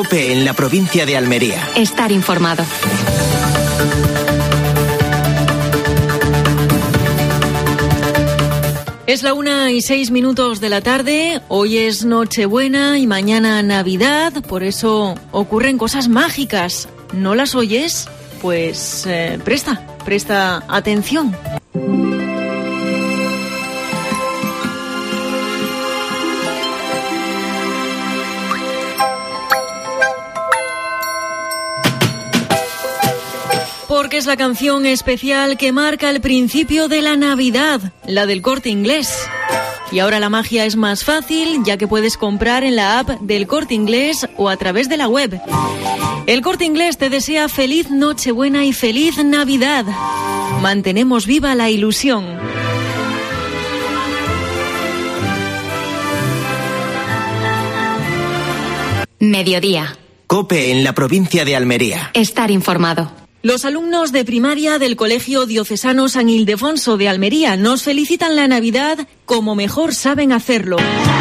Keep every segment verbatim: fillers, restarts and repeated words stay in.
COPE en la provincia de Almería. Estar informado. Es la una y seis minutos de la tarde, hoy es Nochebuena y mañana Navidad, por eso ocurren cosas mágicas. ¿No las oyes? Pues eh, presta, presta atención. Porque es la canción especial que marca el principio de la Navidad, la del Corte Inglés. Y ahora la magia es más fácil, ya que puedes comprar en la app del Corte Inglés o a través de la web. El Corte Inglés te desea feliz Nochebuena y feliz Navidad. Mantenemos viva la ilusión. Mediodía. COPE en la provincia de Almería. Estar informado. Los alumnos de primaria del Colegio Diocesano San Ildefonso de Almería nos felicitan la Navidad como mejor saben hacerlo.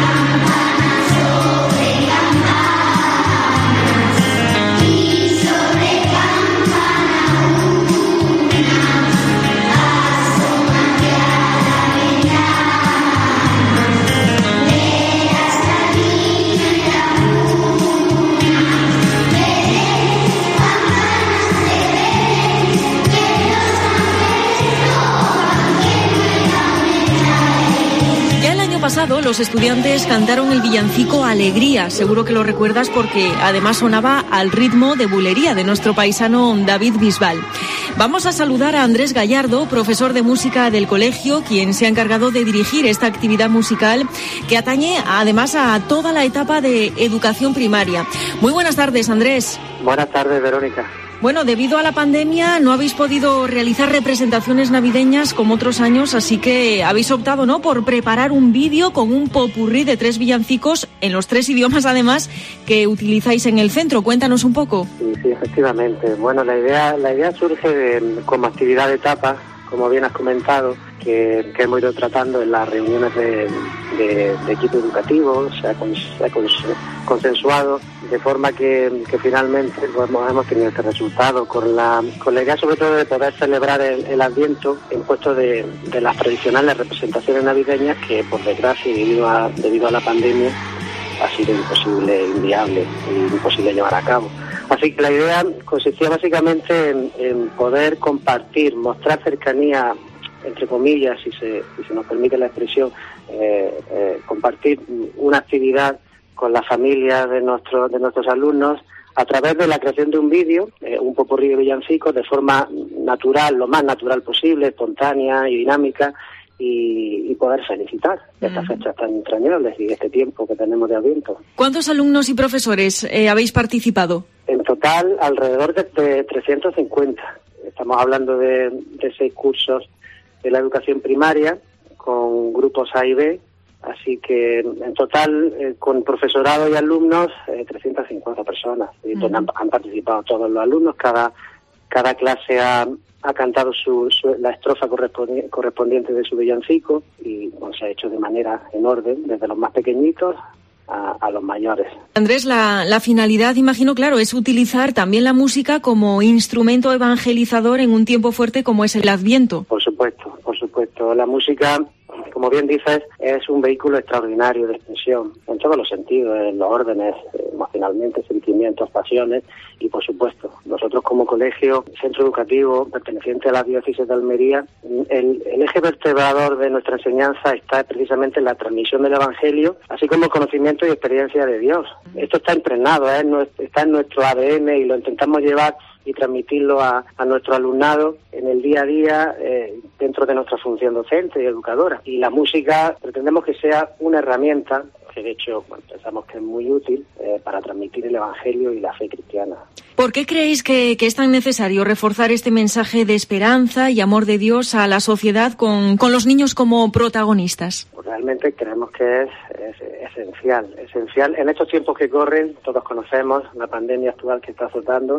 Pasado, los estudiantes cantaron el villancico Alegría, seguro que lo recuerdas porque además sonaba al ritmo de bulería de nuestro paisano David Bisbal. Vamos a saludar a Andrés Gallardo, profesor de música del colegio, quien se ha encargado de dirigir esta actividad musical que atañe además a toda la etapa de educación primaria. Muy buenas tardes, Andrés. Buenas tardes, Verónica. Bueno, debido a la pandemia no habéis podido realizar representaciones navideñas como otros años, así que habéis optado, ¿no?, por preparar un vídeo con un popurrí de tres villancicos en los tres idiomas, además, que utilizáis en el centro. Cuéntanos un poco. Sí, sí, efectivamente. Bueno, la idea, la idea surge de, como actividad de etapa, como bien has comentado, que, que hemos ido tratando en las reuniones de, de, de equipo educativo, se ha, se ha consensuado, de forma que, que finalmente pues, hemos tenido este resultado, con la, con la idea sobre todo de poder celebrar el, el Adviento en puesto de, de las tradicionales representaciones navideñas que, por desgracia, debido a, debido a la pandemia, ha sido imposible, inviable e imposible llevar a cabo. Así que la idea consistía básicamente en, en poder compartir, mostrar cercanía, entre comillas, si se, si se nos permite la expresión, eh, eh, compartir una actividad con la familia de nuestros de nuestros alumnos a través de la creación de un vídeo, eh, un popurrí de villancicos, de forma natural, lo más natural posible, espontánea y dinámica, y, y poder felicitar estas uh-huh. fechas tan entrañables y este tiempo que tenemos de Adviento. ¿Cuántos alumnos y profesores eh, habéis participado? En total, alrededor de, de trescientos cincuenta. Estamos hablando de, de seis cursos de la educación primaria, con grupos A y B, así que en total, eh, con profesorado y alumnos, eh, trescientas cincuenta personas. Y uh-huh. han, han participado todos los alumnos, cada, cada clase ha... ha cantado su, su, la estrofa correspondi- correspondiente de su villancico y bueno, se ha hecho de manera en orden, desde los más pequeñitos a, a los mayores. Andrés, la, la finalidad, imagino, claro, es utilizar también la música como instrumento evangelizador en un tiempo fuerte como es el Adviento. Por supuesto, por supuesto. La música, como bien dices, es un vehículo extraordinario de expresión, en todos los sentidos, en los órdenes, emocionalmente, sentimientos, pasiones, y por supuesto, nosotros como colegio, centro educativo, perteneciente a la diócesis de Almería, el, el eje vertebrador de nuestra enseñanza está precisamente en la transmisión del Evangelio, así como el conocimiento y experiencia de Dios. Esto está impregnado, ¿eh? está en nuestro A D N y lo intentamos llevar y transmitirlo a, a nuestro alumnado en el día a día eh, dentro de nuestra función docente y educadora. Y la música pretendemos que sea una herramienta que de hecho bueno, pensamos que es muy útil eh, para transmitir el Evangelio y la fe cristiana. ¿Por qué creéis que, que es tan necesario reforzar este mensaje de esperanza y amor de Dios a la sociedad con, con los niños como protagonistas? Pues realmente creemos que es, es esencial, esencial. En estos tiempos que corren, todos conocemos la pandemia actual que está azotando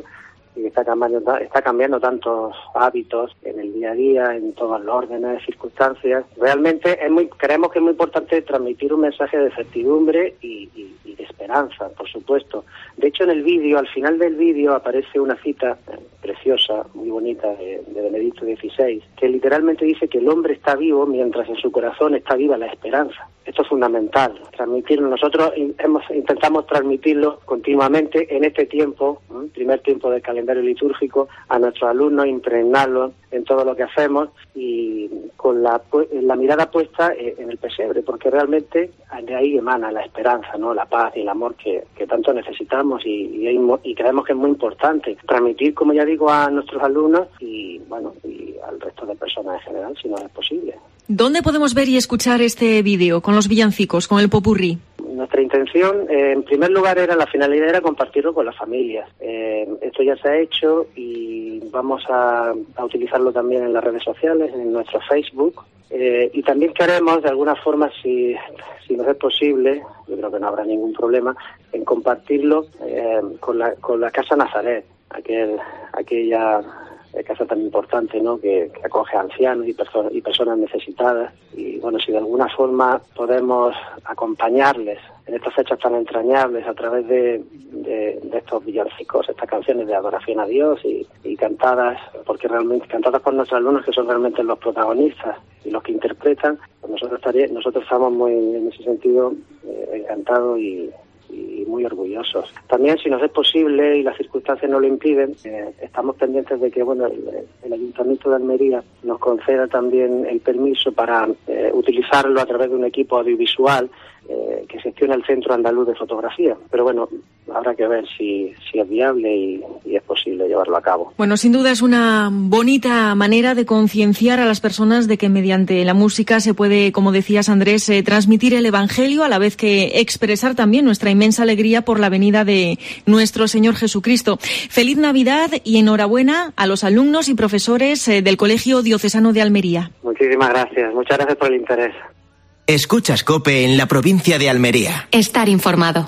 y que está cambiando, está cambiando tantos hábitos en el día a día, en todos los órdenes, circunstancias. Realmente es muy, creemos que es muy importante transmitir un mensaje de certidumbre y, y, y de esperanza, por supuesto. De hecho, en el vídeo, al final del vídeo, aparece una cita preciosa, muy bonita, de, de Benedicto dieciséis, que literalmente dice que el hombre está vivo mientras en su corazón está viva la esperanza. Esto es fundamental, transmitirlo. Nosotros hemos, intentamos transmitirlo continuamente en este tiempo, ¿eh? primer tiempo del calendario litúrgico, a nuestros alumnos, impregnarlos en todo lo que hacemos y con la, la mirada puesta en el pesebre, porque realmente de ahí emana la esperanza, ¿no? La paz y el amor que, que tanto necesitamos y, y, y creemos que es muy importante transmitir, como ya digo, a nuestros alumnos y bueno y al resto de personas en general, si no es posible. ¿Dónde podemos ver y escuchar este vídeo con los villancicos, con el popurrí? Nuestra intención, eh, en primer lugar, era la finalidad era compartirlo con las familias. Eh, esto ya se ha hecho y vamos a, a utilizarlo también en las redes sociales, en nuestro Facebook. Eh, y también queremos, de alguna forma, si, si nos es posible, yo creo que no habrá ningún problema, en compartirlo eh, con, la, con la Casa Nazaret, aquel, aquella casa tan importante, ¿no?, que, que acoge a ancianos y, perso- y personas necesitadas. Y bueno, si de alguna forma podemos acompañarles en estas fechas tan entrañables a través de, de, de estos villancicos, estas canciones de adoración a Dios y, y cantadas, porque realmente cantadas por nuestros alumnos, que son realmente los protagonistas y los que interpretan, pues nosotros estaría, nosotros estamos muy en ese sentido eh, encantados y y muy orgullosos. También, si nos es posible y las circunstancias no lo impiden, eh, estamos pendientes de que bueno el, el Ayuntamiento de Almería nos conceda también el permiso para eh, utilizarlo a través de un equipo audiovisual eh, que gestiona el Centro Andaluz de Fotografía. Pero bueno, habrá que ver si, si es viable y, y es posible llevarlo a cabo. Bueno, sin duda es una bonita manera de concienciar a las personas de que mediante la música se puede, como decías, Andrés, eh, transmitir el Evangelio, a la vez que expresar también nuestra inmensa alegría por la venida de nuestro Señor Jesucristo. Feliz Navidad y enhorabuena a los alumnos y profesores eh, del Colegio Diocesano de Almería. Muchísimas gracias. Muchas gracias por el interés. Escuchas COPE en la provincia de Almería. Estar informado.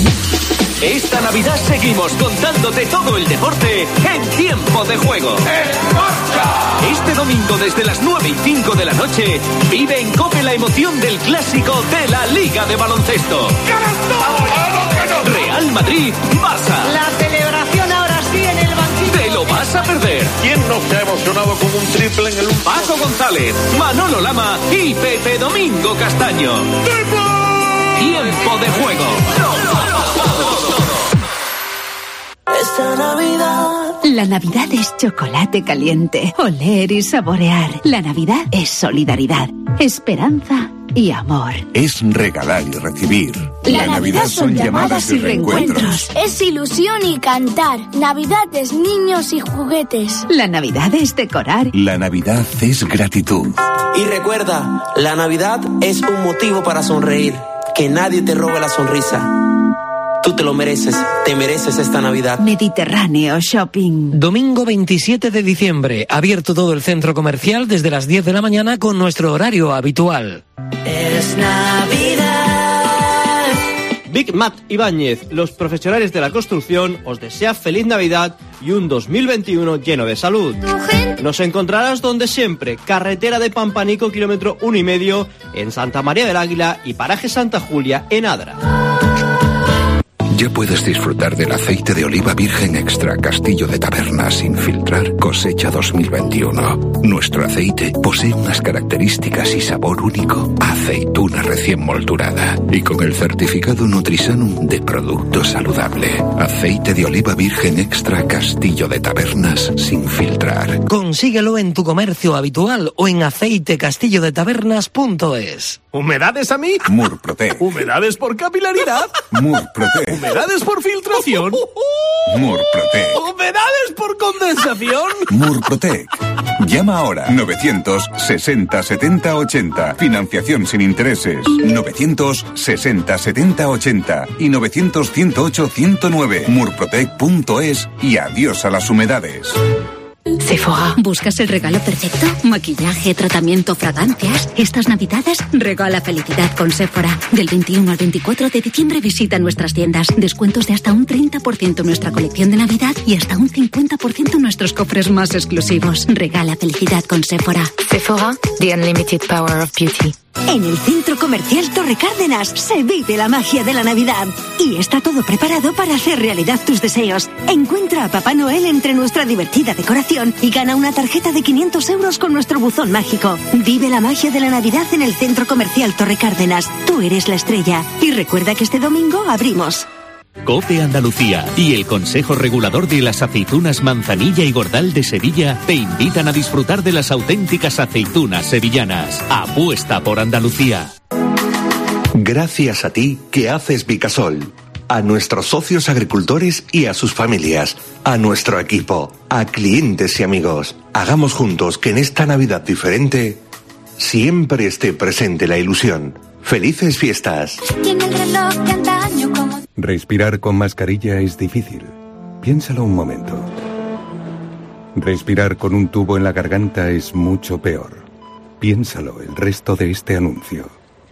Esta Navidad seguimos contándote todo el deporte en Tiempo de Juego. ¡En marcha! Este domingo desde las nueve y cinco de la noche vive en COPE la emoción del clásico de la Liga de Baloncesto. Real Madrid, Barça. La celebración ahora sí en el banquillo. ¿Te lo vas a perder? ¿Quién no se ha emocionado con un triple en el último? Paco González, Manolo Lama y Pepe Domingo Castaño. Tiempo de Juego. Esta Navidad. La Navidad es chocolate caliente, oler y saborear. La Navidad es solidaridad, esperanza y amor. Es regalar y recibir. La, La Navidad son llamadas y reencuentros. Es ilusión y cantar. Navidad es niños y juguetes. La Navidad es decorar. La Navidad es gratitud. Y recuerda, la Navidad es un motivo para sonreír. Que nadie te robe la sonrisa. Tú te lo mereces, te mereces esta Navidad. Mediterráneo Shopping. Domingo veintisiete de diciembre, abierto todo el centro comercial desde las diez de la mañana con nuestro horario habitual. Es Navidad. Big Mat Ibáñez, los profesionales de la construcción, os desea feliz Navidad y un dos mil veintiuno lleno de salud. Nos encontrarás donde siempre, carretera de Pampanico, kilómetro uno y medio, en Santa María del Águila y paraje Santa Julia, en Adra. Ya puedes disfrutar del aceite de oliva virgen extra Castillo de Tabernas sin filtrar cosecha dos mil veintiuno. Nuestro aceite posee unas características y sabor único, aceituna recién molturada y con el certificado Nutrisanum de producto saludable. Aceite de oliva virgen extra Castillo de Tabernas sin filtrar. Consíguelo en tu comercio habitual o en aceite castillo de tabernas punto es. ¿Humedades a mí? Murprotec. ¿Humedades por capilaridad? Murprotec. ¿Humedades por filtración? Murprotec. ¿Humedades por condensación? Murprotec. Llama ahora. novecientos sesenta setenta ochenta. Financiación sin intereses. novecientos sesenta setenta ochenta. Y novecientos ciento ocho ciento nueve. Murprotec punto es. Y adiós a las humedades. Sephora. ¿Buscas el regalo perfecto? Maquillaje, tratamiento, fragancias. Estas navidades regala felicidad con Sephora. Del veintiuno al veinticuatro de diciembre visita nuestras tiendas. Descuentos de hasta un treinta por ciento en nuestra colección de Navidad y hasta un cincuenta por ciento en nuestros cofres más exclusivos. Regala felicidad con Sephora. Sephora, the unlimited power of beauty. En el Centro Comercial Torre Cárdenas se vive la magia de la Navidad y está todo preparado para hacer realidad tus deseos. Encuentra a Papá Noel entre nuestra divertida decoración y gana una tarjeta de quinientos euros con nuestro buzón mágico. Vive la magia de la Navidad en el Centro Comercial Torre Cárdenas. Tú eres la estrella. Y recuerda que este domingo abrimos. COPE Andalucía y el Consejo Regulador de las Aceitunas Manzanilla y Gordal de Sevilla te invitan a disfrutar de las auténticas aceitunas sevillanas. Apuesta por Andalucía. Gracias a ti que haces Vicasol, a nuestros socios agricultores y a sus familias, a nuestro equipo, a clientes y amigos. Hagamos juntos que en esta Navidad diferente siempre esté presente la ilusión. ¡Felices fiestas! Tiene el reloj de antaño como... Respirar con mascarilla es difícil. Piénsalo un momento. Respirar con un tubo en la garganta es mucho peor. Piénsalo el resto de este anuncio.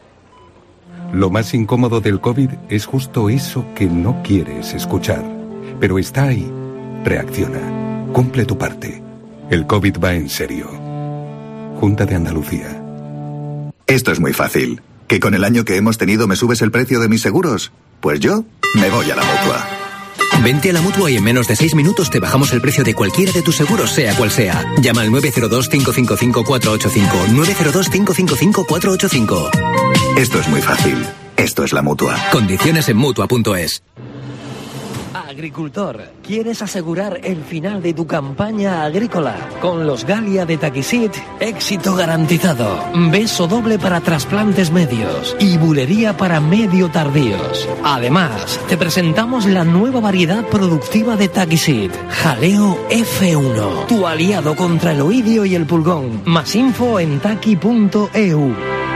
Lo más incómodo del COVID es justo eso que no quieres escuchar. Pero está ahí. Reacciona. Cumple tu parte. El COVID va en serio. Junta de Andalucía. Esto es muy fácil. ¿Que con el año que hemos tenido me subes el precio de mis seguros? Pues yo me voy a la Mutua. Vente a la Mutua y en menos de seis minutos te bajamos el precio de cualquiera de tus seguros, sea cual sea. Llama al nueve cero dos, cinco cinco cinco, cuatro ocho cinco. nueve cero dos, cinco cinco cinco, cuatro ocho cinco. Esto es muy fácil. Esto es la Mutua. Condiciones en Mutua punto es. Agricultor, ¿quieres asegurar el final de tu campaña agrícola? Con los Galia de Taquisit, éxito garantizado. Beso doble para trasplantes medios y bulería para medio tardíos. Además, te presentamos la nueva variedad productiva de Taquisit, Jaleo F uno, tu aliado contra el oidio y el pulgón. Más info en taqui punto e u.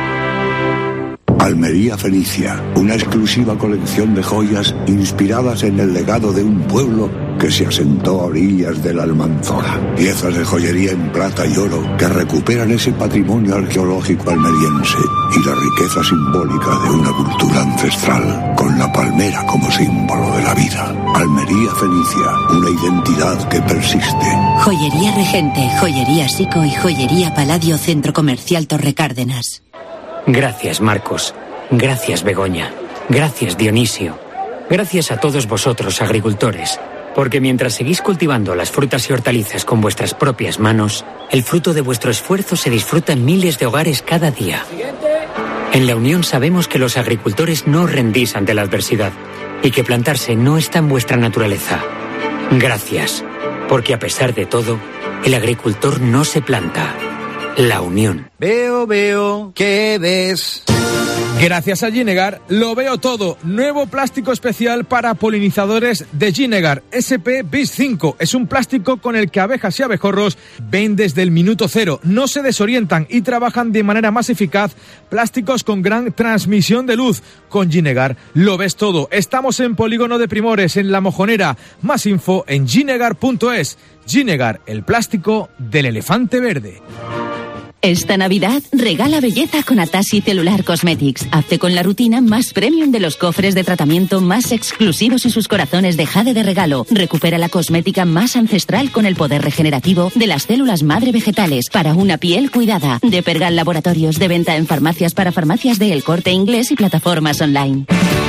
Almería Fenicia, una exclusiva colección de joyas inspiradas en el legado de un pueblo que se asentó a orillas de la Almanzora. Piezas de joyería en plata y oro que recuperan ese patrimonio arqueológico almeriense y la riqueza simbólica de una cultura ancestral, con la palmera como símbolo de la vida. Almería Fenicia, una identidad que persiste. Joyería Regente, Joyería Sico y Joyería Paladio Centro Comercial Torre Cárdenas. Gracias, Marcos. Gracias, Begoña. Gracias, Dionisio. Gracias a todos vosotros, agricultores, porque mientras seguís cultivando las frutas y hortalizas con vuestras propias manos, el fruto de vuestro esfuerzo se disfruta en miles de hogares cada día. En La Unión sabemos que los agricultores no os rendís ante la adversidad y que plantarse no está en vuestra naturaleza. Gracias, porque a pesar de todo, el agricultor no se planta. La Unión. Veo, veo, ¿qué ves? Gracias a Ginegar, lo veo todo. Nuevo plástico especial para polinizadores de Ginegar, S P bis cinco. Es un plástico con el que abejas y abejorros ven desde el minuto cero. No se desorientan y trabajan de manera más eficaz. Plásticos con gran transmisión de luz. Con Ginegar lo ves todo. Estamos en Polígono de Primores, en La Mojonera. Más info en ginegar punto es. Ginegar, el plástico del elefante verde. Esta Navidad regala belleza con Atashi Cellular Cosmetics. Hazte con la rutina más premium de los cofres de tratamiento más exclusivos y sus corazones de jade de regalo. Recupera la cosmética más ancestral con el poder regenerativo de las células madre vegetales para una piel cuidada. De Pergal Laboratorios, de venta en farmacias para farmacias de El Corte Inglés y plataformas online.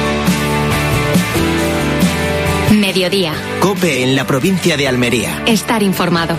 Mediodía. COPE en la provincia de Almería. Estar informado.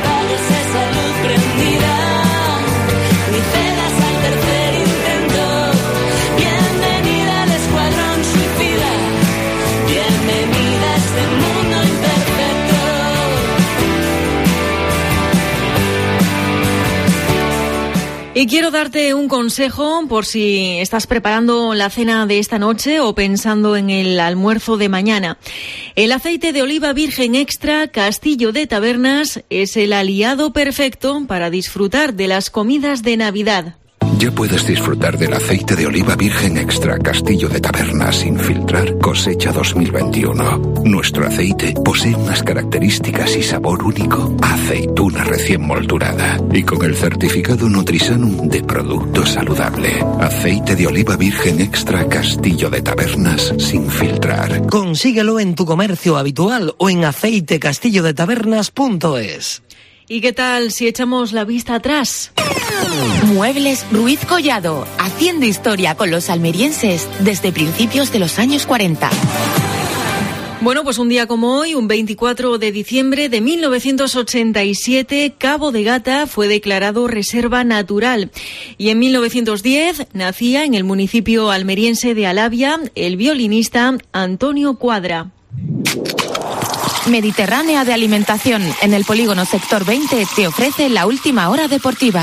Y quiero darte un consejo por si estás preparando la cena de esta noche o pensando en el almuerzo de mañana. El aceite de oliva virgen extra Castillo de Tabernas es el aliado perfecto para disfrutar de las comidas de Navidad. Ya puedes disfrutar del aceite de oliva virgen extra Castillo de Tabernas sin filtrar cosecha dos mil veintiuno. Nuestro aceite posee unas características y sabor único a aceituna recién molturada y con el certificado Nutrisanum de producto saludable. Aceite de oliva virgen extra Castillo de Tabernas sin filtrar. Consíguelo en tu comercio habitual o en aceite castillo de tabernas punto es. ¿Y qué tal si echamos la vista atrás? Muebles Ruiz Collado, haciendo historia con los almerienses desde principios de los años cuarenta. Bueno, pues un día como hoy, un veinticuatro de diciembre de mil novecientos ochenta y siete, Cabo de Gata fue declarado reserva natural. Y en mil novecientos diez nacía en el municipio almeriense de Alavia el violinista Antonio Cuadra. Mediterránea de Alimentación, en el polígono sector veinte, te ofrece la última hora deportiva.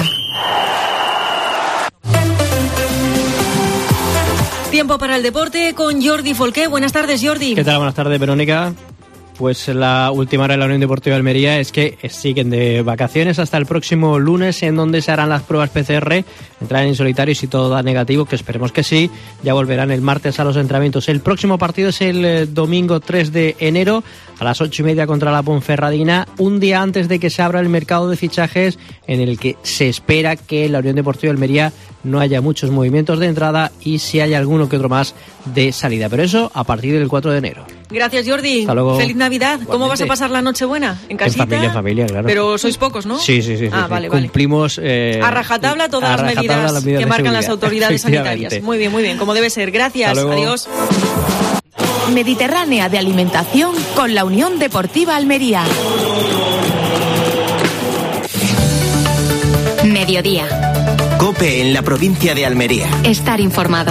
Tiempo para el deporte con Jordi Folqué. Buenas tardes, Jordi. ¿Qué tal? Buenas tardes, Verónica. Pues la última hora de la Unión Deportiva de Almería es que siguen de vacaciones hasta el próximo lunes, en donde se harán las pruebas P C R, entrarán en solitario y si todo da negativo, que esperemos que sí, ya volverán el martes a los entrenamientos. El próximo partido es el eh, domingo tres de enero a las ocho y media contra la Ponferradina, un día antes de que se abra el mercado de fichajes, en el que se espera que en la Unión Deportiva de Almería no haya muchos movimientos de entrada y si haya alguno que otro más de salida. Pero eso a partir del cuatro de enero. Gracias, Jordi. Hasta luego. Feliz Navidad. Igualmente. ¿Cómo vas a pasar la Nochebuena? ¿En casita? En familia, en familia, claro. Pero sois pocos, ¿no? Sí, sí, sí. Ah, sí, vale, sí. vale. Cumplimos... Eh, a rajatabla todas a las, rajatabla medidas las medidas que de marcan seguridad. las autoridades sanitarias. Muy bien, muy bien. Como debe ser. Gracias. Adiós. Mediterránea de Alimentación con la Unión Deportiva Almería. Mediodía. COPE en la provincia de Almería. Estar informado.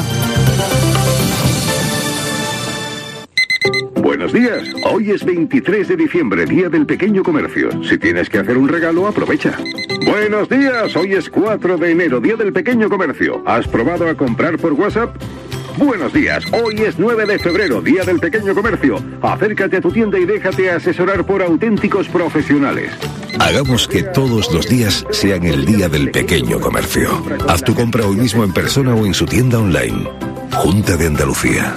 Buenos días, hoy es veintitrés de diciembre, Día del Pequeño Comercio. Si tienes que hacer un regalo, aprovecha. Buenos días, hoy es cuatro de enero, Día del Pequeño Comercio. ¿Has probado a comprar por WhatsApp? Buenos días, hoy es nueve de febrero, Día del Pequeño Comercio. Acércate a tu tienda y déjate asesorar por auténticos profesionales. Hagamos que todos los días sean el Día del Pequeño Comercio. Haz tu compra hoy mismo en persona o en su tienda online. Junta de Andalucía.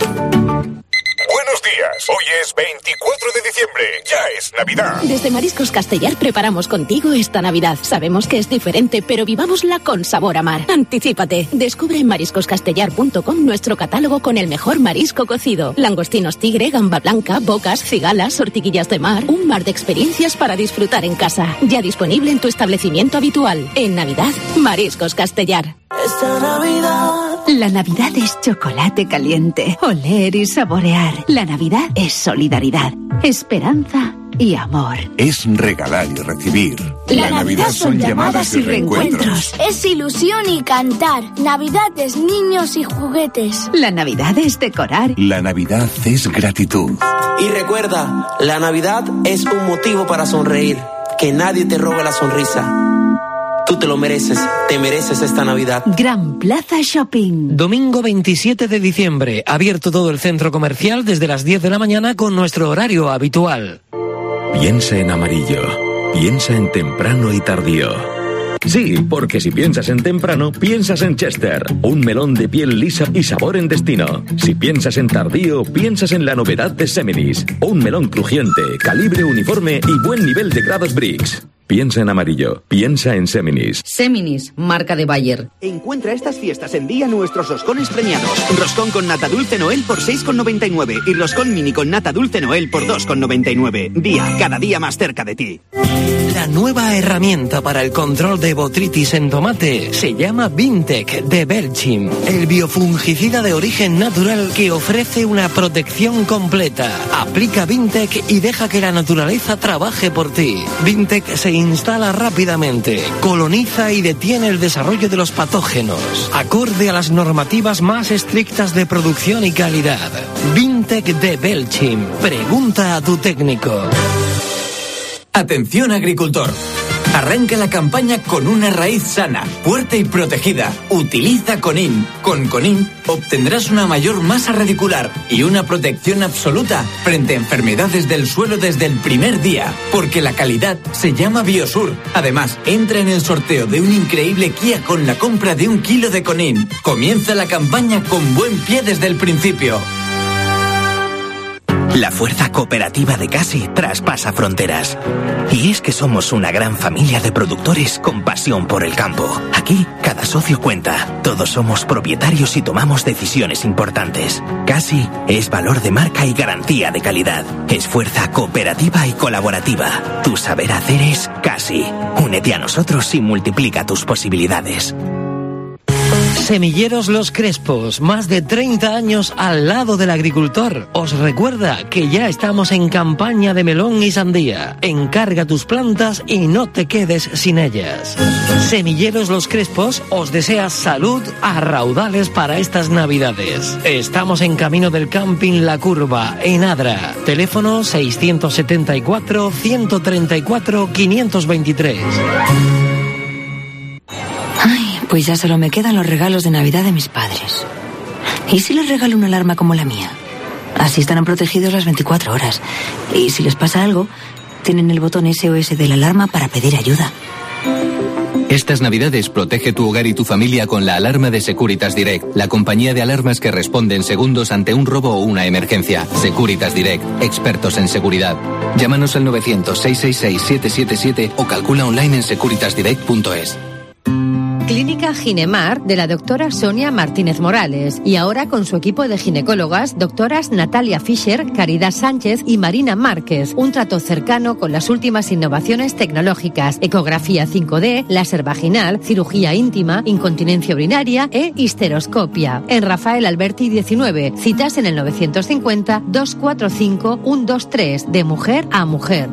Buenos días, hoy es veinticuatro de diciembre, ya es Navidad. Desde Mariscos Castellar preparamos contigo esta Navidad. Sabemos que es diferente, pero vivámosla con sabor a mar. Anticípate, descubre en mariscos castellar punto com nuestro catálogo con el mejor marisco cocido. Langostinos tigre, gamba blanca, bocas, cigalas, ortiguillas de mar. Un mar de experiencias para disfrutar en casa. Ya disponible en tu establecimiento habitual. En Navidad, Mariscos Castellar. Esta Navidad. La Navidad es chocolate caliente, oler y saborear. La Navidad es solidaridad, esperanza y amor. Es regalar y recibir. La, La Navidad son llamadas y reencuentros. Es ilusión y cantar. Navidad es niños y juguetes. La Navidad es decorar. La Navidad es gratitud. Y recuerda, la Navidad es un motivo para sonreír. Que nadie te robe la sonrisa. Tú te lo mereces, te mereces esta Navidad. Gran Plaza Shopping. Domingo veintisiete de diciembre, abierto todo el centro comercial desde las diez de la mañana con nuestro horario habitual. Piensa en amarillo, piensa en temprano y tardío. Sí, porque si piensas en temprano, piensas en Chester, un melón de piel lisa y sabor en destino. Si piensas en tardío, piensas en la novedad de Seminis, un melón crujiente, calibre uniforme y buen nivel de grados Brix. Piensa en amarillo, piensa en Seminis. Seminis, marca de Bayer. Encuentra estas fiestas en día nuestros roscones premiados. Roscón con nata dulce Noel por seis con noventa y nueve y roscón mini con nata dulce Noel por dos con noventa y nueve. Día, cada día más cerca de ti. La nueva herramienta para el control de botritis en tomate se llama Vintec de Belchim, el biofungicida de origen natural que ofrece una protección completa. Aplica Vintec y deja que la naturaleza trabaje por ti. Vintec se instala rápidamente, coloniza y detiene el desarrollo de los patógenos, acorde a las normativas más estrictas de producción y calidad. Vintec de Belchim. Pregunta a tu técnico. Atención agricultor. Arranca la campaña con una raíz sana, fuerte y protegida. Utiliza Conin. Con Conin obtendrás una mayor masa radicular y una protección absoluta frente a enfermedades del suelo desde el primer día, porque la calidad se llama Biosur. Además, entra en el sorteo de un increíble Kia con la compra de un kilo de Conin. Comienza la campaña con buen pie desde el principio. La fuerza cooperativa de Casi traspasa fronteras. Y es que somos una gran familia de productores con pasión por el campo. Aquí, cada socio cuenta. Todos somos propietarios y tomamos decisiones importantes. Casi es valor de marca y garantía de calidad. Es fuerza cooperativa y colaborativa. Tu saber hacer es Casi. Únete a nosotros y multiplica tus posibilidades. Semilleros Los Crespos, más de treinta años al lado del agricultor. Os recuerda que ya estamos en campaña de melón y sandía. Encarga tus plantas y no te quedes sin ellas. Semilleros Los Crespos os desea salud a raudales para estas navidades. Estamos en camino del Camping La Curva, en Adra. Teléfono seiscientos setenta y cuatro, ciento treinta y cuatro, quinientos veintitrés. Pues ya solo me quedan los regalos de Navidad de mis padres. ¿Y si les regalo una alarma como la mía? Así estarán protegidos las veinticuatro horas. Y si les pasa algo, tienen el botón S O S de la alarma para pedir ayuda. Estas Navidades protege tu hogar y tu familia con la alarma de Securitas Direct, la compañía de alarmas que responde en segundos ante un robo o una emergencia. Securitas Direct, expertos en seguridad. Llámanos al novecientos, seiscientos sesenta y seis, siete siete siete o calcula online en securitas direct punto es. Clínica Ginemar de la doctora Sonia Martínez Morales y ahora con su equipo de ginecólogas, doctoras Natalia Fischer, Caridad Sánchez y Marina Márquez. Un trato cercano con las últimas innovaciones tecnológicas, ecografía cinco D, láser vaginal, cirugía íntima, incontinencia urinaria e histeroscopia. En Rafael Alberti diecinueve, citas en el novecientos cincuenta, doscientos cuarenta y cinco, ciento veintitrés, de mujer a mujer.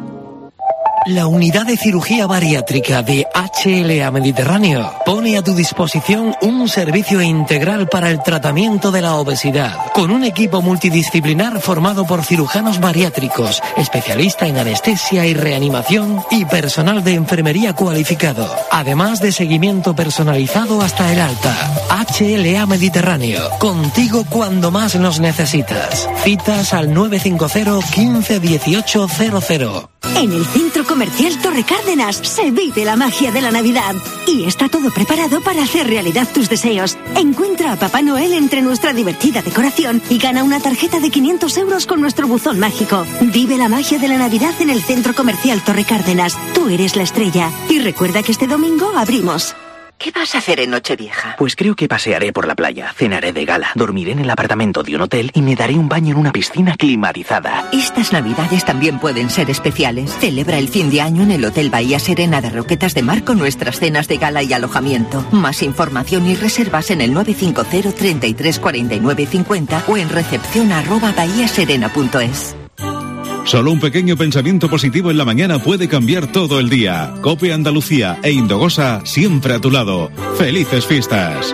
La unidad de cirugía bariátrica de H L A Mediterráneo pone a tu disposición un servicio integral para el tratamiento de la obesidad, con un equipo multidisciplinar formado por cirujanos bariátricos, especialista en anestesia y reanimación y personal de enfermería cualificado, además de seguimiento personalizado hasta el alta. H L A Mediterráneo, contigo cuando más nos necesitas. Citas al nueve cinco cero, quince, dieciocho cero cero. En el Centro Comercial Torre Cárdenas se vive la magia de la Navidad y está todo preparado para hacer realidad tus deseos. Encuentra a Papá Noel entre nuestra divertida decoración y gana una tarjeta de quinientos euros con nuestro buzón mágico. Vive la magia de la Navidad en el Centro Comercial Torre Cárdenas. Tú eres la estrella. Y recuerda que este domingo abrimos. ¿Qué vas a hacer en Nochevieja? Pues creo que pasearé por la playa, cenaré de gala, dormiré en el apartamento de un hotel y me daré un baño en una piscina climatizada. Estas Navidades también pueden ser especiales. Celebra el fin de año en el Hotel Bahía Serena de Roquetas de Mar con nuestras cenas de gala y alojamiento. Más información y reservas en el nueve cinco cero, treinta y tres, cuarenta y nueve, cincuenta o en recepción arroba bahía serena punto es. Solo un pequeño pensamiento positivo en la mañana puede cambiar todo el día. COPE Andalucía e Indogosa siempre a tu lado. ¡Felices fiestas!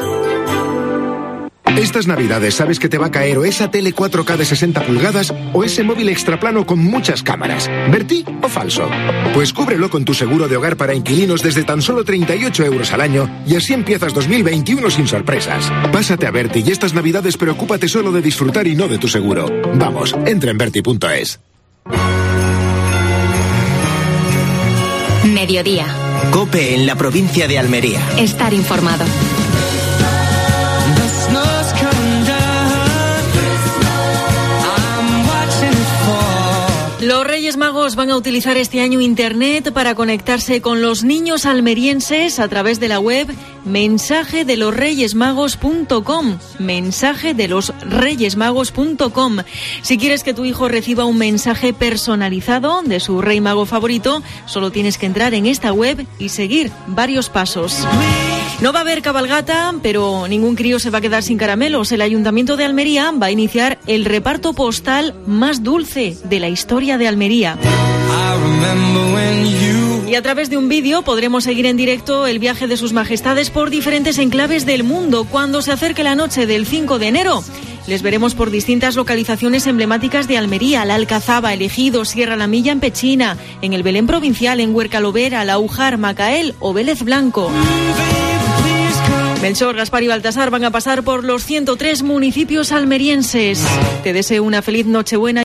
Estas Navidades sabes que te va a caer o esa tele cuatro K de sesenta pulgadas o ese móvil extraplano con muchas cámaras. ¿Verti o falso? Pues cúbrelo con tu seguro de hogar para inquilinos desde tan solo treinta y ocho euros al año y así empiezas dos mil veintiuno sin sorpresas. Pásate a Verti y estas Navidades preocúpate solo de disfrutar y no de tu seguro. Vamos, entra en verti punto es. Mediodía. COPE en la provincia de Almería. Estar informado. Los Reyes Magos van a utilizar este año Internet para conectarse con los niños almerienses a través de la web mensaje de los reyes magos punto com. mensaje de los reyes magos punto com. Si quieres que tu hijo reciba un mensaje personalizado de su rey mago favorito, solo tienes que entrar en esta web y seguir varios pasos. No va a haber cabalgata, pero ningún crío se va a quedar sin caramelos. El Ayuntamiento de Almería va a iniciar el reparto postal más dulce de la historia de Almería. Y a través de un vídeo podremos seguir en directo el viaje de sus majestades por diferentes enclaves del mundo. Cuando se acerque la noche del cinco de enero, Les veremos por distintas localizaciones emblemáticas de Almería, La Alcazaba, El Ejido, Sierra La Milla en Pechina, en el Belén Provincial, en Huercalovera, Laujar, Macael o Vélez Blanco. Melchor, Gaspar y Baltasar van a pasar por los ciento tres municipios almerienses. Te deseo una feliz Nochebuena.